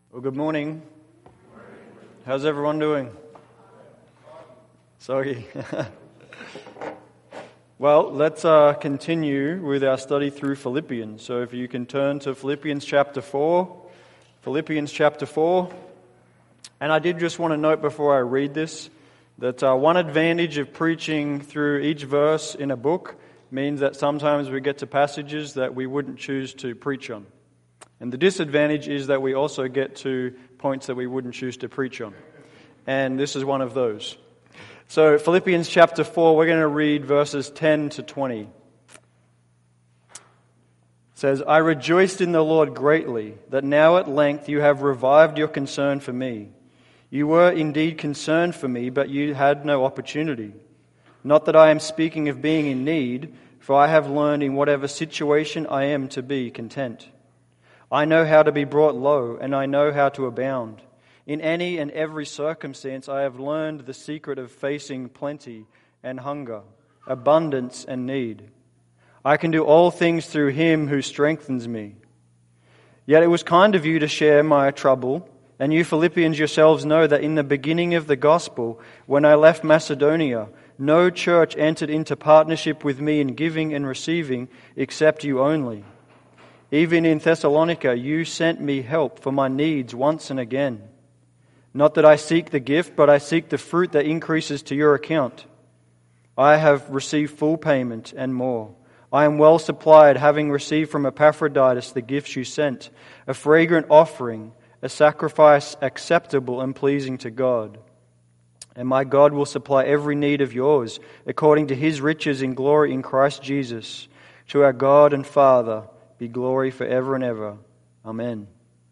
Well, good morning. How's everyone doing? Sorry. Well, let's continue with our study through Philippians. So if you can turn to Philippians chapter 4. Philippians chapter 4. And I did just want to note before I read this that one advantage of preaching through each verse in a book means that sometimes we get to passages that we wouldn't choose to preach on. And the disadvantage is that we also get to points that we wouldn't choose to preach on. And this is one of those. So Philippians chapter 4, we're going to read verses 10 to 20. It says, I rejoiced in the Lord greatly that now at length you have revived your concern for me. You were indeed concerned for me, but you had no opportunity. Not that I am speaking of being in need, for I have learned in whatever situation I am to be content. I know how to be brought low, and I know how to abound. In any and every circumstance I have learned the secret of facing plenty and hunger, abundance and need. I can do all things through Him who strengthens me. Yet it was kind of you to share my trouble, and you Philippians yourselves know that in the beginning of the gospel, when I left Macedonia, no church entered into partnership with me in giving and receiving except you only. Even in Thessalonica, you sent me help for my needs once and again. Not that I seek the gift, but I seek the fruit that increases to your account. I have received full payment and more. I am well supplied, having received from Epaphroditus the gifts you sent, a fragrant offering, a sacrifice acceptable and pleasing to God. And my God will supply every need of yours, according to His riches in glory in Christ Jesus. To our God and Father be glory forever and ever. Amen.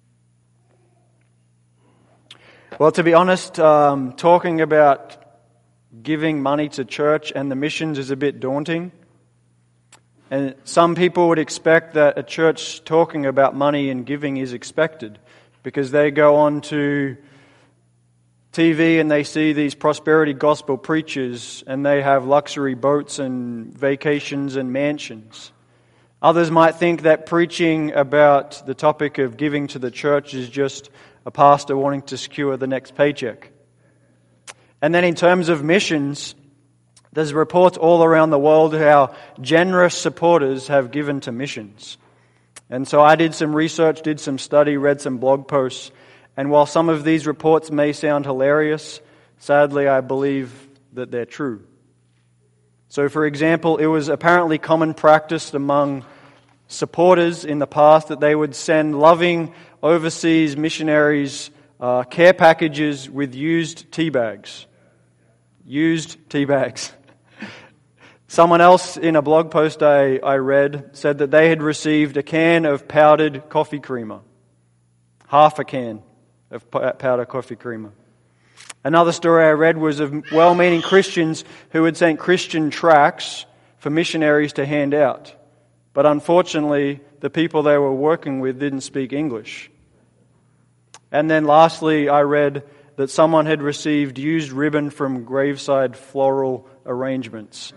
Well, to be honest, talking about giving money to church and the missions is a bit daunting. And some people would expect that a church talking about money and giving is expected because they go on to TV and they see these prosperity gospel preachers and they have luxury boats and vacations and mansions. Others might think that preaching about the topic of giving to the church is just a pastor wanting to secure the next paycheck. And then in terms of missions, there's reports all around the world how generous supporters have given to missions. And so I did some research, did some study, read some blog posts, and while some of these reports may sound hilarious, sadly I believe that they're true. So for example, it was apparently common practice among supporters in the past that they would send loving overseas missionaries care packages with used tea bags. Used tea bags. Someone else in a blog post I read said that they had received a can of powdered coffee creamer. Half a can of powdered coffee creamer. Another story I read was of well-meaning Christians who had sent Christian tracts for missionaries to hand out. But unfortunately, the people they were working with didn't speak English. And then lastly, I read that someone had received used ribbon from graveside floral arrangements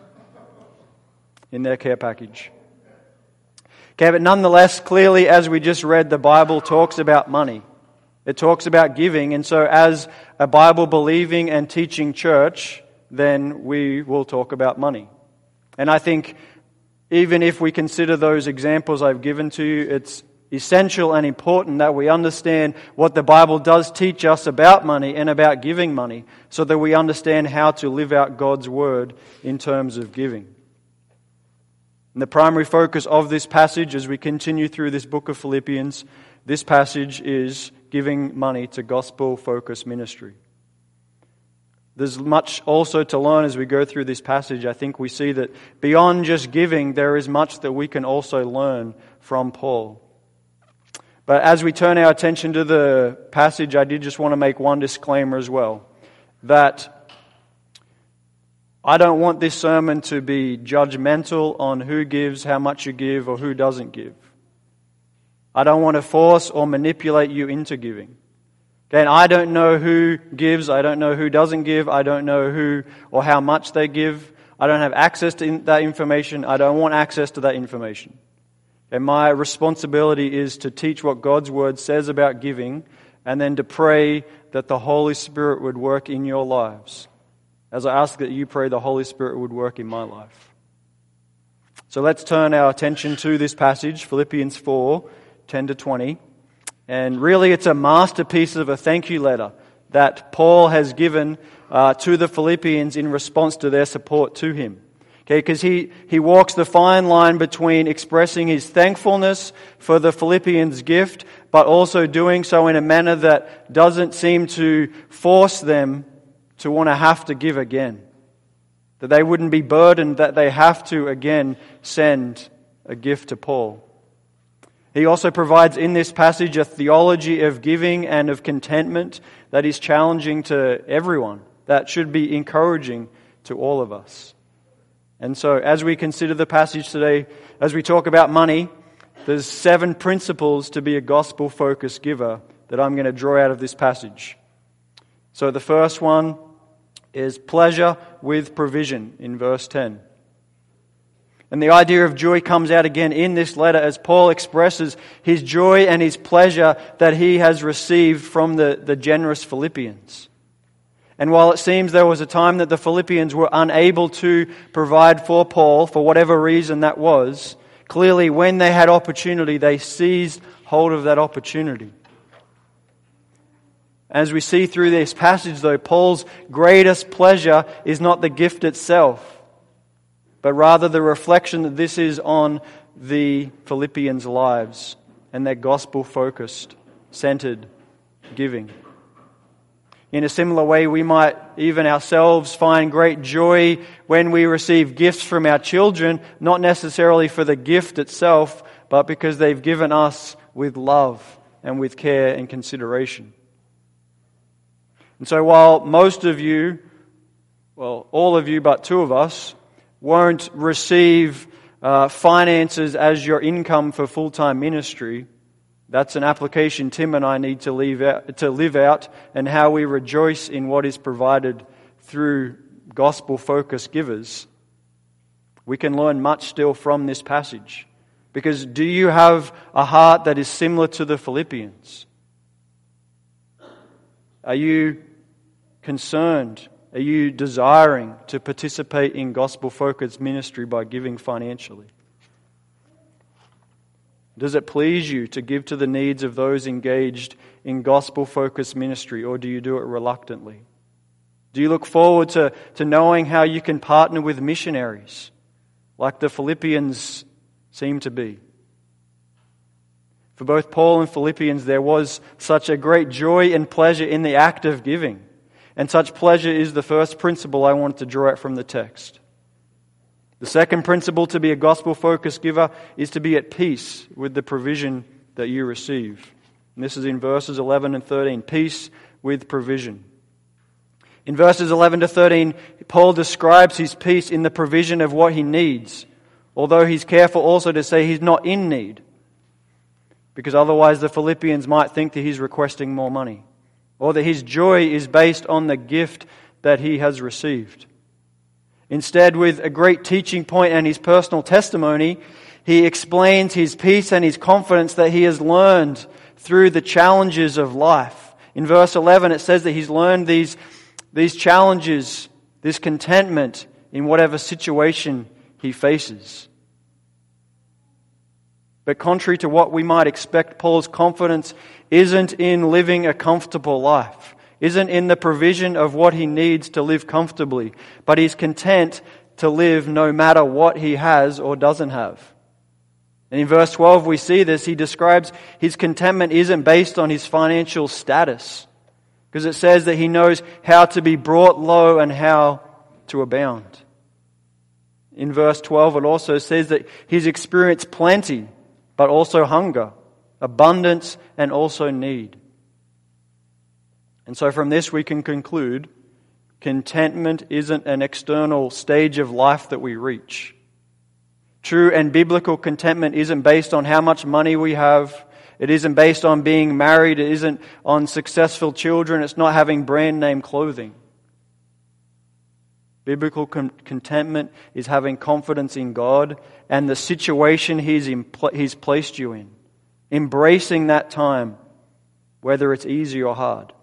in their care package. Okay, but nonetheless, clearly, as we just read, the Bible talks about money. It talks about giving, and so as a Bible-believing and teaching church, then we will talk about money. And I think even if we consider those examples I've given to you, it's essential and important that we understand what the Bible does teach us about money and about giving money, so that we understand how to live out God's Word in terms of giving. And the primary focus of this passage as we continue through this book of Philippians, this passage is giving money to gospel-focused ministry. There's much also to learn as we go through this passage. I think we see that beyond just giving, there is much that we can also learn from Paul. But as we turn our attention to the passage, I did just want to make one disclaimer as well. That I don't want this sermon to be judgmental on who gives, how much you give, or who doesn't give. I don't want to force or manipulate you into giving. Okay, and I don't know who gives, I don't know who doesn't give, I don't know who or how much they give. I don't have access to that information, I don't want access to that information. And my responsibility is to teach what God's Word says about giving and then to pray that the Holy Spirit would work in your lives, as I ask that you pray the Holy Spirit would work in my life. So let's turn our attention to this passage, Philippians 4, 10-20. And really it's a masterpiece of a thank you letter that Paul has given to the Philippians in response to their support to him. Okay, because he walks the fine line between expressing his thankfulness for the Philippians' gift, but also doing so in a manner that doesn't seem to force them to want to have to give again. That they wouldn't be burdened that they have to again send a gift to Paul. He also provides in this passage a theology of giving and of contentment that is challenging to everyone, that should be encouraging to all of us. And so as we consider the passage today, as we talk about money, there's 7 principles to be a gospel-focused giver that I'm going to draw out of this passage. So the first one is pleasure with provision in verse 10. And the idea of joy comes out again in this letter as Paul expresses his joy and his pleasure that he has received from the generous Philippians. And while it seems there was a time that the Philippians were unable to provide for Paul, for whatever reason that was, clearly when they had opportunity, they seized hold of that opportunity. As we see through this passage, though, Paul's greatest pleasure is not the gift itself, but rather the reflection that this is on the Philippians' lives and their gospel-focused, centered giving. In a similar way, we might even ourselves find great joy when we receive gifts from our children, not necessarily for the gift itself, but because they've given us with love and with care and consideration. And so while most of you, well, all of you but 2 of us, won't receive finances as your income for full-time ministry, that's an application Tim and I need to live out, and how we rejoice in what is provided through gospel-focused givers. We can learn much still from this passage. Because do you have a heart that is similar to the Philippians? Are you concerned? Are you desiring to participate in gospel-focused ministry by giving financially? Does it please you to give to the needs of those engaged in gospel-focused ministry, or do you do it reluctantly? Do you look forward to knowing how you can partner with missionaries, like the Philippians seem to be? For both Paul and Philippians, there was such a great joy and pleasure in the act of giving. And such pleasure is the first principle I wanted to draw out from the text. The second principle to be a gospel-focused giver is to be at peace with the provision that you receive. And this is in verses 11 and 13. Peace with provision. In verses 11 to 13, Paul describes his peace in the provision of what he needs, although he's careful also to say he's not in need, because otherwise the Philippians might think that he's requesting more money, or that his joy is based on the gift that he has received. Instead, with a great teaching point and his personal testimony, he explains his peace and his confidence that he has learned through the challenges of life. In verse 11, it says that he's learned these challenges, this contentment in whatever situation he faces. But contrary to what we might expect, Paul's confidence isn't in living a comfortable life, isn't in the provision of what he needs to live comfortably, but he's content to live no matter what he has or doesn't have. And in verse 12 we see this. He describes his contentment isn't based on his financial status, because it says that he knows how to be brought low and how to abound. In verse 12 it also says that he's experienced plenty, but also hunger, abundance, and also need. And so from this we can conclude, contentment isn't an external stage of life that we reach. True and biblical contentment isn't based on how much money we have. It isn't based on being married. It isn't on successful children. It's not having brand name clothing. Biblical contentment is having confidence in God and the situation He's placed you in. Embracing that time whether it's easy or hard.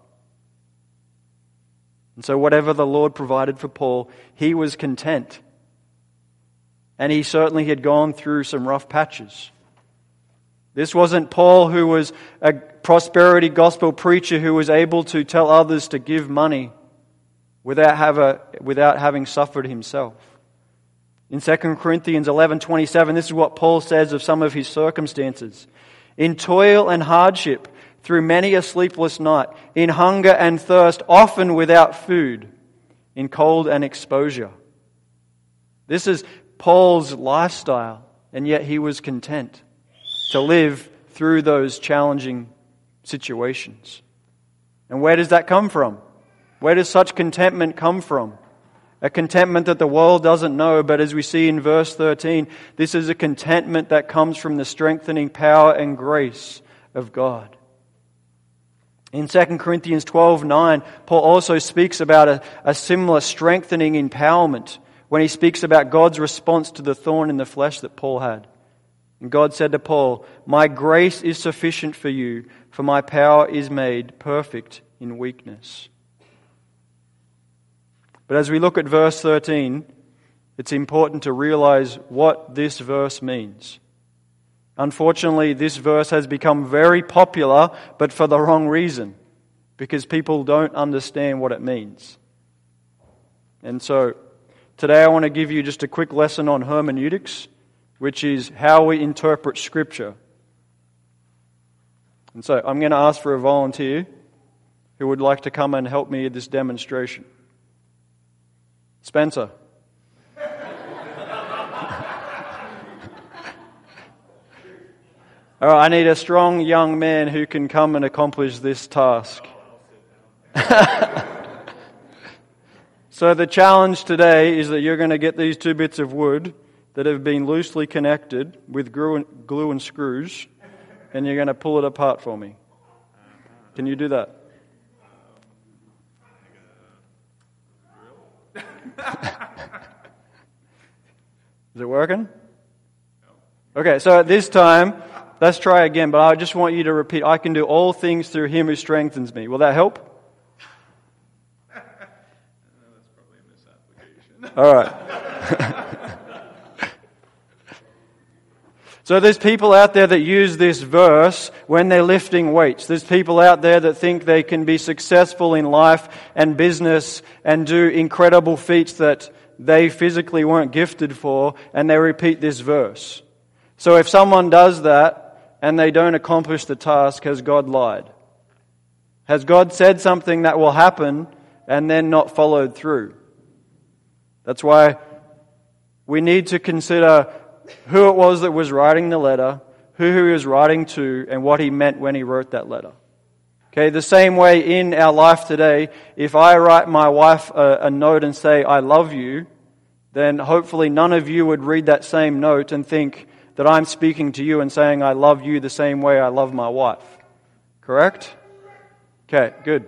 And so whatever the Lord provided for Paul, he was content. And he certainly had gone through some rough patches. This wasn't Paul, who was a prosperity gospel preacher who was able to tell others to give money without having suffered himself. In 2 Corinthians 11:27, this is what Paul says of some of his circumstances. In toil and hardship, through many a sleepless night, in hunger and thirst, often without food, in cold and exposure. This is Paul's lifestyle, and yet he was content to live through those challenging situations. And where does that come from? Where does such contentment come from? A contentment that the world doesn't know, but as we see in verse 13, this is a contentment that comes from the strengthening power and grace of God. In 2 Corinthians 12:9, Paul also speaks about a similar strengthening empowerment when he speaks about God's response to the thorn in the flesh that Paul had. And God said to Paul, "My grace is sufficient for you, for my power is made perfect in weakness." But as we look at verse 13, it's important to realize what this verse means. Unfortunately, this verse has become very popular, but for the wrong reason, because people don't understand what it means. And so, today I want to give you just a quick lesson on hermeneutics, which is how we interpret Scripture. And so, I'm going to ask for a volunteer who would like to come and help me with this demonstration. Spencer. All right, I need a strong young man who can come and accomplish this task. So the challenge today is that you're going to get these two bits of wood that have been loosely connected with glue and screws, and you're going to pull it apart for me. Can you do that? Is it working? Okay, so at this time, let's try again, but I just want you to repeat, I can do all things through Him who strengthens me. Will that help? That's probably a misapplication. All right. So there's people out there that use this verse when they're lifting weights. There's people out there that think they can be successful in life and business and do incredible feats that they physically weren't gifted for, and they repeat this verse. So if someone does that and they don't accomplish the task, has God lied? Has God said something that will happen and then not followed through? That's why we need to consider who it was that was writing the letter, who he was writing to, and what he meant when he wrote that letter. Okay, the same way in our life today, if I write my wife a note and say, "I love you," then hopefully none of you would read that same note and think that I'm speaking to you and saying, "I love you the same way I love my wife." Correct? Okay, good.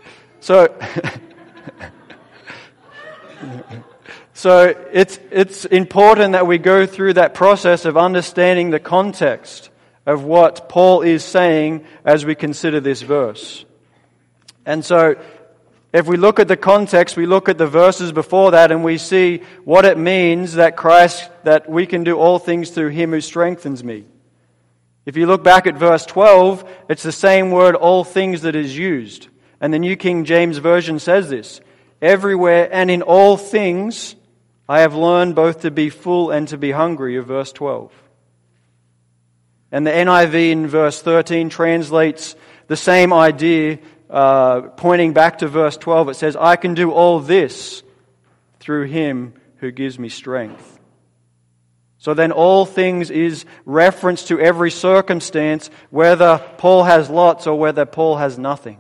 So it's important that we go through that process of understanding the context of what Paul is saying as we consider this verse. And so if we look at the context, we look at the verses before that and we see what it means that we can do all things through Him who strengthens me. If you look back at verse 12, it's the same word, all things, that is used. And the New King James Version says this: everywhere and in all things I have learned both to be full and to be hungry, of verse 12. And the NIV in verse 13 translates the same idea, pointing back to verse 12. It says, I can do all this through Him who gives me strength. So then all things is reference to every circumstance, whether Paul has lots or whether Paul has nothing.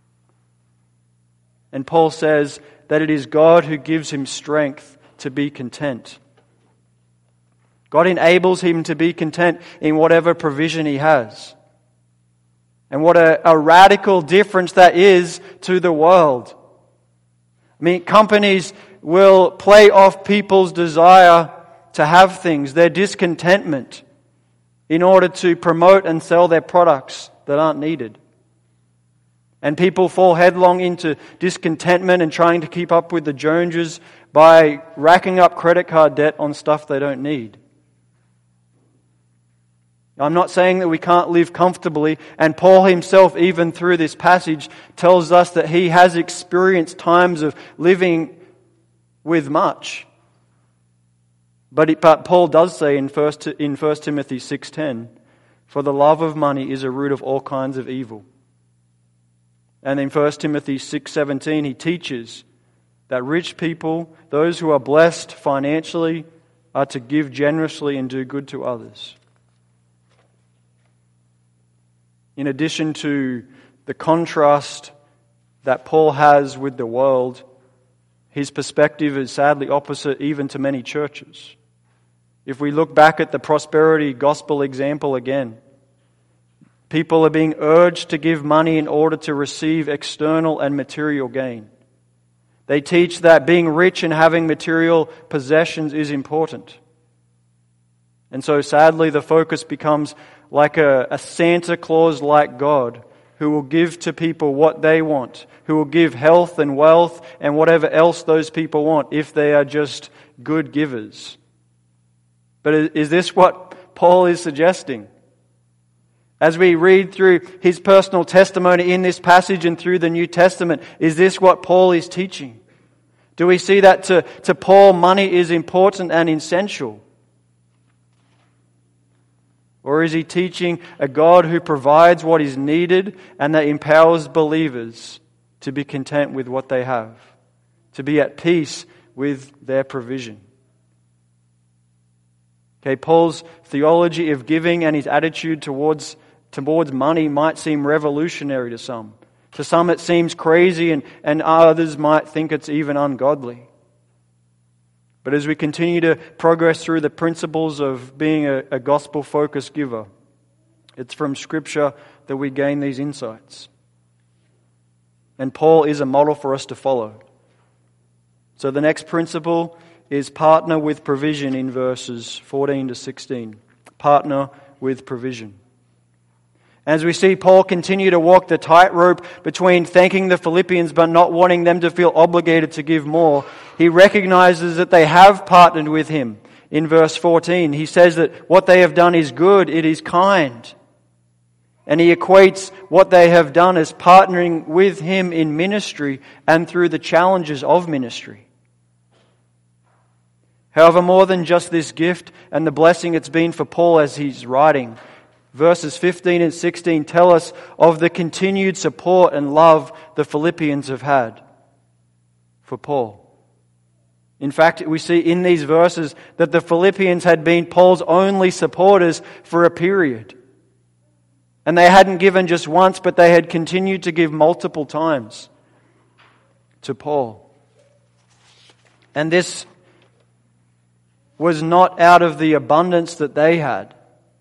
And Paul says that it is God who gives him strength to be content. God enables him to be content in whatever provision he has. And what a radical difference that is to the world. I mean, companies will play off people's desire to have things, their discontentment, in order to promote and sell their products that aren't needed. And people fall headlong into discontentment and trying to keep up with the Joneses by racking up credit card debt on stuff they don't need. I'm not saying that we can't live comfortably, and Paul himself, even through this passage, tells us that he has experienced times of living with much. But Paul does say in 1 Timothy 6:10, "For the love of money is a root of all kinds of evil." And in 1 Timothy 6:17, he teaches that rich people, those who are blessed financially, are to give generously and do good to others. In addition to the contrast that Paul has with the world, his perspective is sadly opposite even to many churches. If we look back at the prosperity gospel example again, people are being urged to give money in order to receive external and material gain. They teach that being rich and having material possessions is important. And so sadly the focus becomes like a Santa Claus-like God who will give to people what they want, who will give health and wealth and whatever else those people want if they are just good givers. But is this what Paul is suggesting? As we read through his personal testimony in this passage and through the New Testament, is this what Paul is teaching? Do we see that to Paul money is important and essential? Or is he teaching a God who provides what is needed and that empowers believers to be content with what they have, to be at peace with their provision? Okay, Paul's theology of giving and his attitude towards money might seem revolutionary to some. To some it seems crazy and others might think it's even ungodly. But as we continue to progress through the principles of being a gospel-focused giver, it's from Scripture that we gain these insights. And Paul is a model for us to follow. So the next principle is partner with provision in verses 14 to 16. Partner with provision. As we see Paul continue to walk the tightrope between thanking the Philippians but not wanting them to feel obligated to give more, he recognizes that they have partnered with him. In verse 14, he says that what they have done is good, it is kind. And he equates what they have done as partnering with him in ministry and through the challenges of ministry. However, more than just this gift and the blessing it's been for Paul as he's writing, verses 15 and 16 tell us of the continued support and love the Philippians have had for Paul. In fact, we see in these verses that the Philippians had been Paul's only supporters for a period. And they hadn't given just once, but they had continued to give multiple times to Paul. And this was not out of the abundance that they had.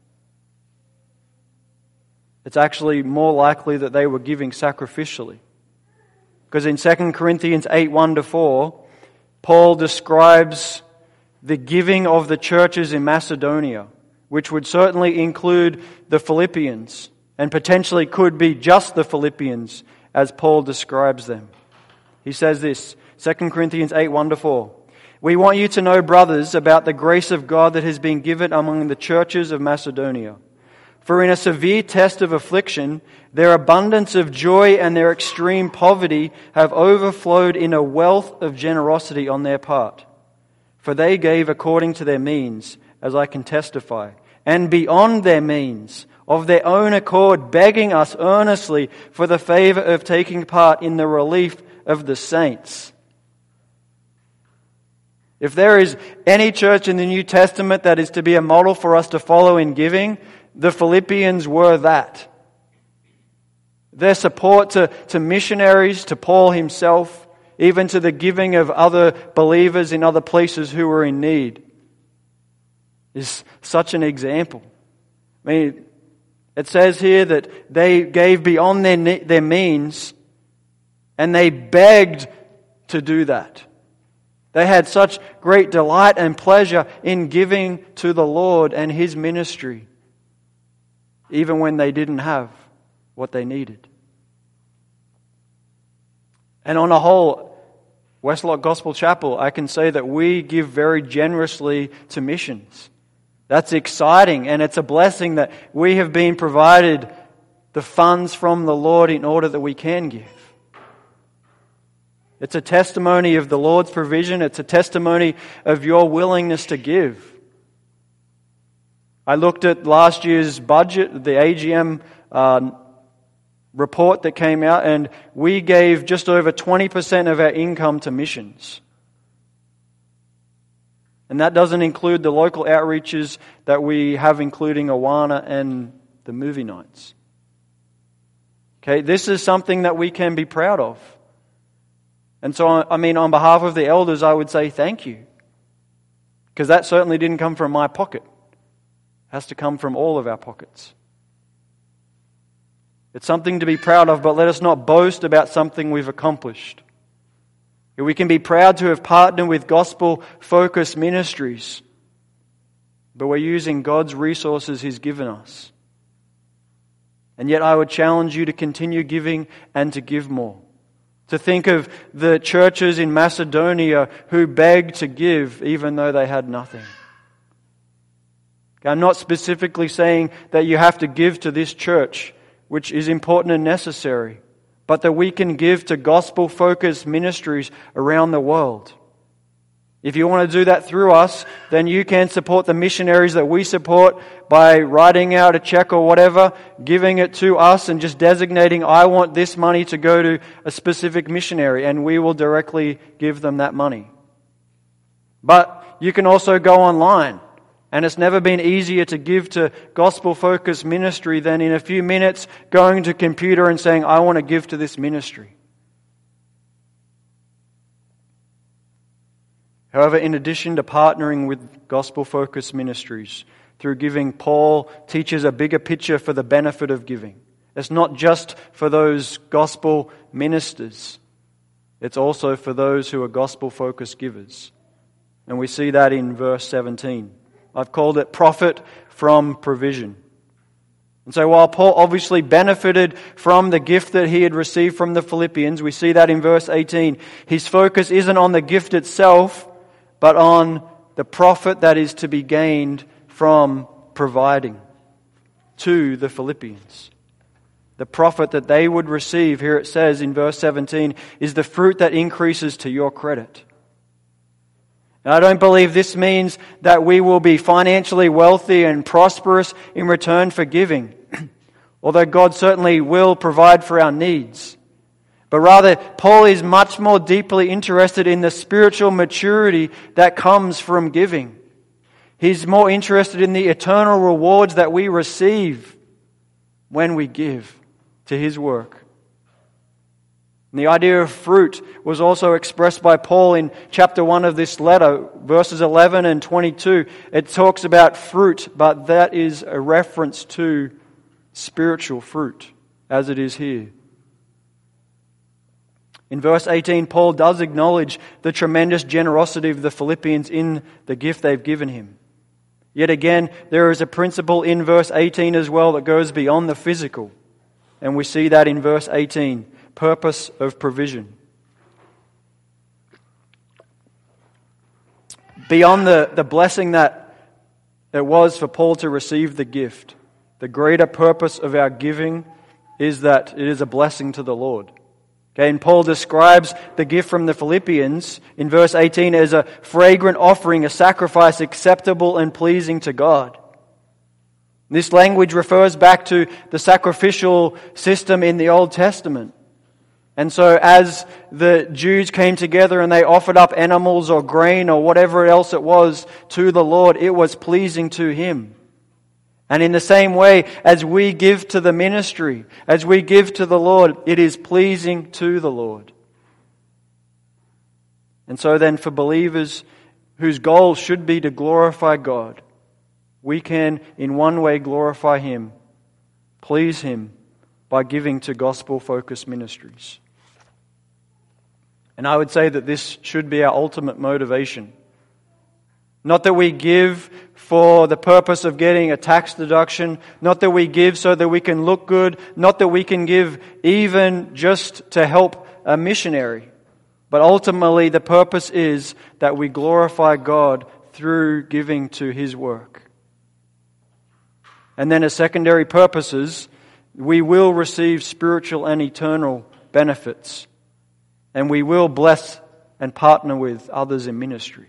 It's actually more likely that they were giving sacrificially. Because in 2 Corinthians 8, 1-4, Paul describes the giving of the churches in Macedonia, which would certainly include the Philippians, and potentially could be just the Philippians as Paul describes them. He says this, 2 Corinthians 8, 1-4. "We want you to know, brothers, about the grace of God that has been given among the churches of Macedonia. For in a severe test of affliction, their abundance of joy and their extreme poverty have overflowed in a wealth of generosity on their part. For they gave according to their means, as I can testify, and beyond their means, of their own accord, begging us earnestly for the favor of taking part in the relief of the saints." If there is any church in the New Testament that is to be a model for us to follow in giving, the Philippians were that. Their support to missionaries, to Paul himself, even to the giving of other believers in other places who were in need, is such an example. I mean, it says here that they gave beyond their means, and they begged to do that. They had such great delight and pleasure in giving to the Lord and His ministry, even when they didn't have what they needed. And on a whole, Westlock Gospel Chapel, I can say that we give very generously to missions. That's exciting, and it's a blessing that we have been provided the funds from the Lord in order that we can give. It's a testimony of the Lord's provision. It's a testimony of your willingness to give. I looked at last year's budget, the AGM report that came out, and we gave just over 20% of our income to missions. And that doesn't include the local outreaches that we have, including Awana and the movie nights. Okay, this is something that we can be proud of. And so, on behalf of the elders, I would say thank you. Because that certainly didn't come from my pocket. It has to come from all of our pockets. It's something to be proud of, but let us not boast about something we've accomplished. We can be proud to have partnered with gospel-focused ministries, but we're using God's resources He's given us. And yet I would challenge you to continue giving and to give more. To think of the churches in Macedonia who begged to give even though they had nothing. I'm not specifically saying that you have to give to this church, which is important and necessary, but that we can give to gospel-focused ministries around the world. If you want to do that through us, then you can support the missionaries that we support by writing out a check or whatever, giving it to us and just designating, I want this money to go to a specific missionary, and we will directly give them that money. But you can also go online, and it's never been easier to give to gospel-focused ministry than in a few minutes going to a computer and saying, I want to give to this ministry. However, in addition to partnering with gospel-focused ministries through giving, Paul teaches a bigger picture for the benefit of giving. It's not just for those gospel ministers. It's also for those who are gospel-focused givers. And we see that in verse 17. I've called it profit from provision. And so while Paul obviously benefited from the gift that he had received from the Philippians, we see that in verse 18. His focus isn't on the gift itself, but on the profit that is to be gained from providing to the Philippians. The profit that they would receive, here it says in verse 17, is the fruit that increases to your credit. And I don't believe this means that we will be financially wealthy and prosperous in return for giving, although God certainly will provide for our needs. But rather, Paul is much more deeply interested in the spiritual maturity that comes from giving. He's more interested in the eternal rewards that we receive when we give to His work. And the idea of fruit was also expressed by Paul in chapter 1 of this letter, verses 11 and 22. It talks about fruit, but that is a reference to spiritual fruit, as it is here. In verse 18, Paul does acknowledge the tremendous generosity of the Philippians in the gift they've given him. Yet again, there is a principle in verse 18 as well that goes beyond the physical. And we see that in verse 18, purpose of provision. Beyond the blessing that it was for Paul to receive the gift, the greater purpose of our giving is that it is a blessing to the Lord. Okay, and Paul describes the gift from the Philippians in verse 18 as a fragrant offering, a sacrifice acceptable and pleasing to God. This language refers back to the sacrificial system in the Old Testament. And so as the Jews came together and they offered up animals or grain or whatever else it was to the Lord, it was pleasing to Him. And in the same way, as we give to the ministry, as we give to the Lord, it is pleasing to the Lord. And so then for believers whose goal should be to glorify God, we can in one way glorify Him, please Him, by giving to gospel-focused ministries. And I would say that this should be our ultimate motivation. Not that we give for the purpose of getting a tax deduction, not that we give so that we can look good, not that we can give even just to help a missionary. But ultimately, the purpose is that we glorify God through giving to His work. And then as secondary purposes, we will receive spiritual and eternal benefits. And we will bless and partner with others in ministry.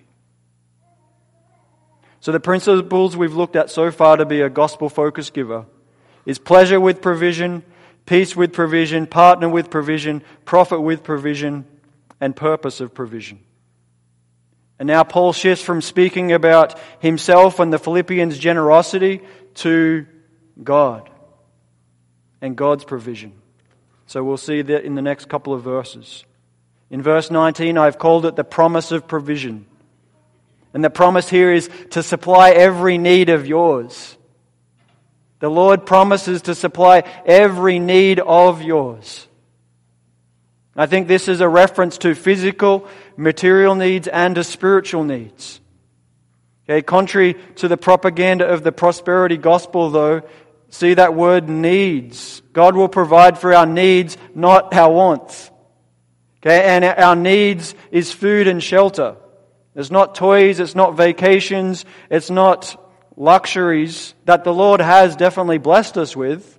So the principles we've looked at so far to be a gospel-focused giver is pleasure with provision, peace with provision, partner with provision, profit with provision, and purpose of provision. And now Paul shifts from speaking about himself and the Philippians' generosity to God and God's provision. So we'll see that in the next couple of verses. In verse 19, I've called it the promise of provision. And the promise here is to supply every need of yours. The Lord promises to supply every need of yours. I think this is a reference to physical, material needs and to spiritual needs. Okay, contrary to the propaganda of the prosperity gospel though, see that word needs. God will provide for our needs, not our wants. Okay, and our needs is food and shelter. It's not toys, it's not vacations, it's not luxuries that the Lord has definitely blessed us with,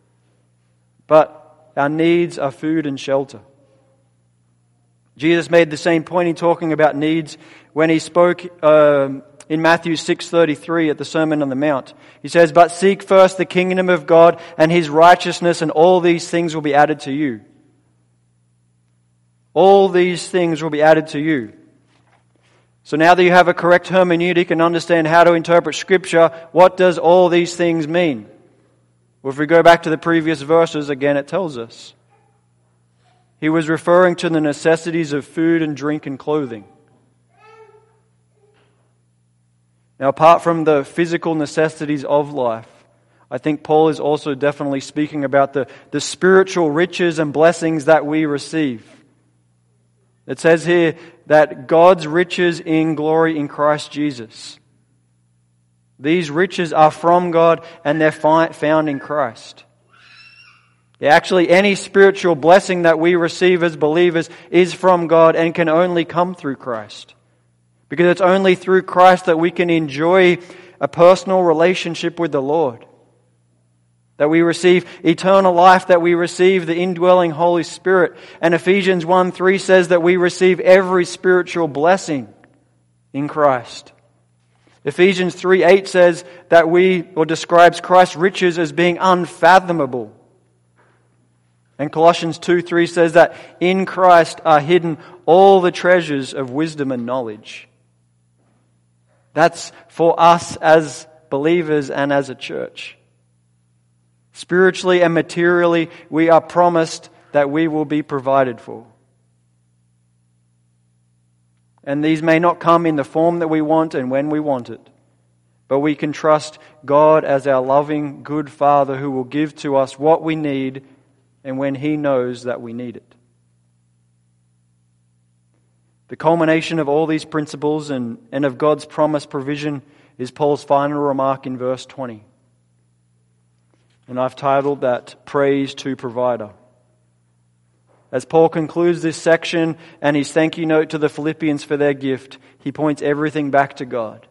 but our needs are food and shelter. Jesus made the same point in talking about needs when He spoke in Matthew 6:33 at the Sermon on the Mount. He says, "But seek first the kingdom of God and His righteousness, and all these things will be added to you." All these things will be added to you. So now that you have a correct hermeneutic and understand how to interpret Scripture, what does all these things mean? Well, if we go back to the previous verses, again it tells us. He was referring to the necessities of food and drink and clothing. Now, apart from the physical necessities of life, I think Paul is also definitely speaking about the spiritual riches and blessings that we receive. It says here that God's riches in glory in Christ Jesus. These riches are from God and they're found in Christ. Yeah, actually, any spiritual blessing that we receive as believers is from God and can only come through Christ. Because it's only through Christ that we can enjoy a personal relationship with the Lord. That we receive eternal life, that we receive the indwelling Holy Spirit. And Ephesians 1:3 says that we receive every spiritual blessing in Christ. Ephesians 3:8 says that describes Christ's riches as being unfathomable. And Colossians 2:3 says that in Christ are hidden all the treasures of wisdom and knowledge. That's for us as believers and as a church. Spiritually and materially, we are promised that we will be provided for. And these may not come in the form that we want and when we want it. But we can trust God as our loving, good Father who will give to us what we need and when He knows that we need it. The culmination of all these principles and of God's promised provision is Paul's final remark in verse 20. And I've titled that, Praise to Provider. As Paul concludes this section and his thank you note to the Philippians for their gift, he points everything back to God.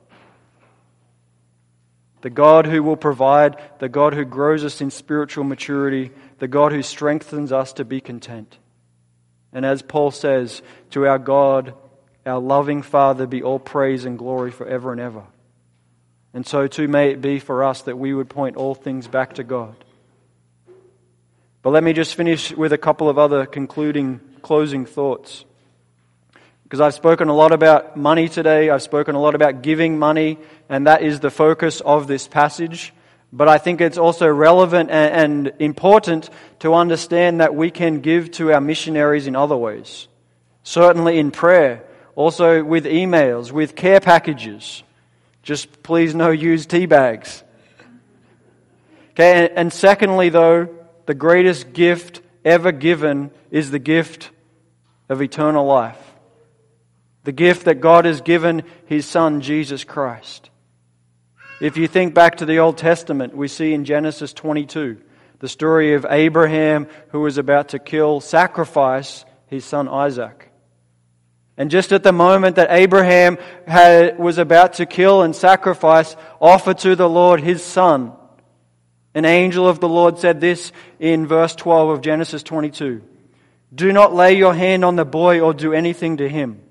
The God who will provide, the God who grows us in spiritual maturity, the God who strengthens us to be content. And as Paul says, to our God, our loving Father, be all praise and glory forever and ever. And so too may it be for us that we would point all things back to God. But let me just finish with a couple of other closing thoughts. Because I've spoken a lot about money today, I've spoken a lot about giving money, and that is the focus of this passage. But I think it's also relevant and important to understand that we can give to our missionaries in other ways. Certainly in prayer, also with emails, with care packages. Just please no used tea bags. Okay, and secondly though, the greatest gift ever given is the gift of eternal life. The gift that God has given His Son, Jesus Christ. If you think back to the Old Testament, we see in Genesis 22, the story of Abraham who was about to sacrifice his son Isaac. And just at the moment that Abraham was about to kill and sacrifice, offer to the Lord his son, an angel of the Lord said this in verse 12 of Genesis 22. Do not lay your hand on the boy or do anything to him.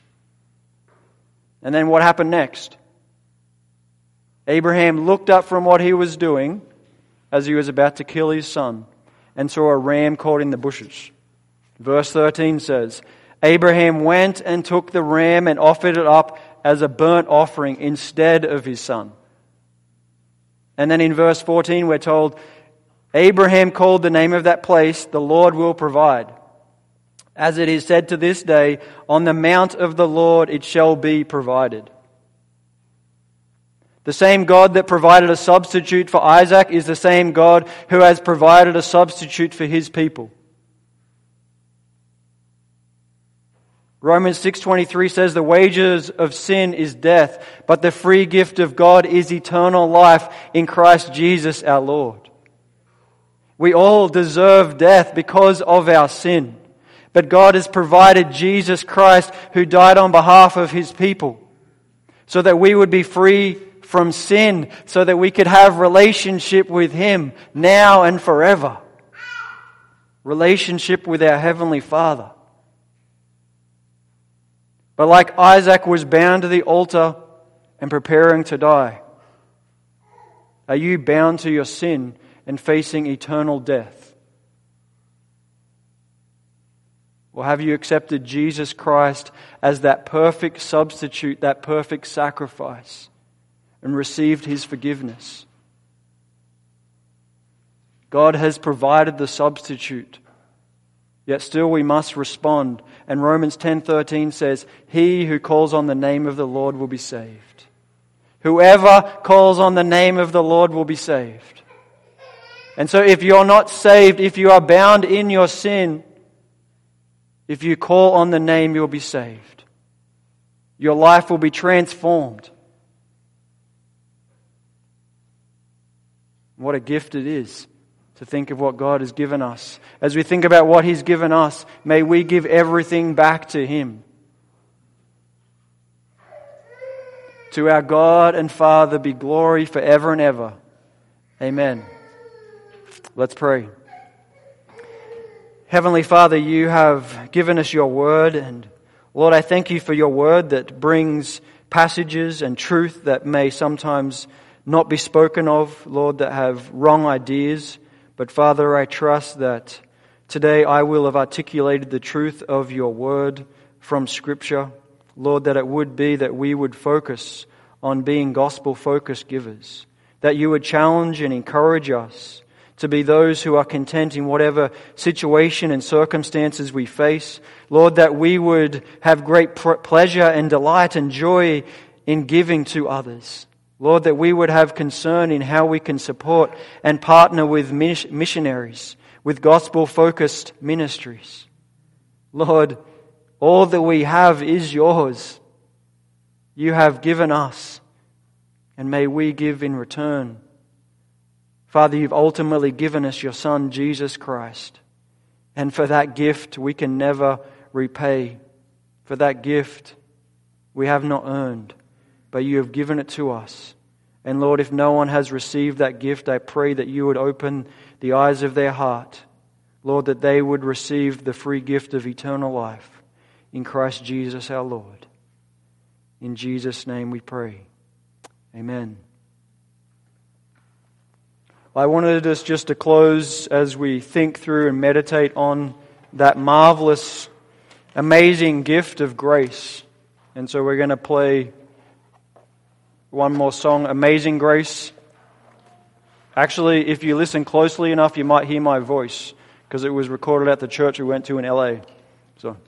And then what happened next? Abraham looked up from what he was doing as he was about to kill his son and saw a ram caught in the bushes. Verse 13 says, Abraham went and took the ram and offered it up as a burnt offering instead of his son. And then in verse 14 we're told, Abraham called the name of that place, the Lord will provide. As it is said to this day, on the mount of the Lord it shall be provided. The same God that provided a substitute for Isaac is the same God who has provided a substitute for his people. Romans 6:23 says the wages of sin is death, but the free gift of God is eternal life in Christ Jesus our Lord. We all deserve death because of our sin, but God has provided Jesus Christ who died on behalf of his people so that we would be free from sin, so that we could have relationship with him now and forever. Relationship with our Heavenly Father. But like Isaac was bound to the altar and preparing to die, are you bound to your sin and facing eternal death? Or have you accepted Jesus Christ as that perfect substitute, that perfect sacrifice, and received his forgiveness? God has provided the substitute, yet still we must respond. And Romans 10:13 says, he who calls on the name of the Lord will be saved. Whoever calls on the name of the Lord will be saved. And so if you're not saved, if you are bound in your sin, if you call on the name, you'll be saved. Your life will be transformed. What a gift it is to think of what God has given us. As we think about what he's given us, may we give everything back to him. To our God and Father be glory forever and ever. Amen. Let's pray. Heavenly Father, you have given us your word, and Lord, I thank you for your word that brings passages and truth that may sometimes not be spoken of, Lord, that have wrong ideas. But Father, I trust that today I will have articulated the truth of your word from Scripture. Lord, that it would be that we would focus on being gospel-focused givers. That you would challenge and encourage us to be those who are content in whatever situation and circumstances we face. Lord, that we would have great pleasure and delight and joy in giving to others. Lord, that we would have concern in how we can support and partner with missionaries, with gospel-focused ministries. Lord, all that we have is yours. You have given us, and may we give in return. Father, you've ultimately given us your Son, Jesus Christ. And for that gift, we can never repay. For that gift, we have not earned, but you have given it to us. And Lord, if no one has received that gift, I pray that you would open the eyes of their heart. Lord, that they would receive the free gift of eternal life in Christ Jesus our Lord. In Jesus' name we pray. Amen. I wanted us just to close as we think through and meditate on that marvelous, amazing gift of grace. And so we're going to play one more song, Amazing Grace. Actually, if you listen closely enough, you might hear my voice, because it was recorded at the church we went to in LA. So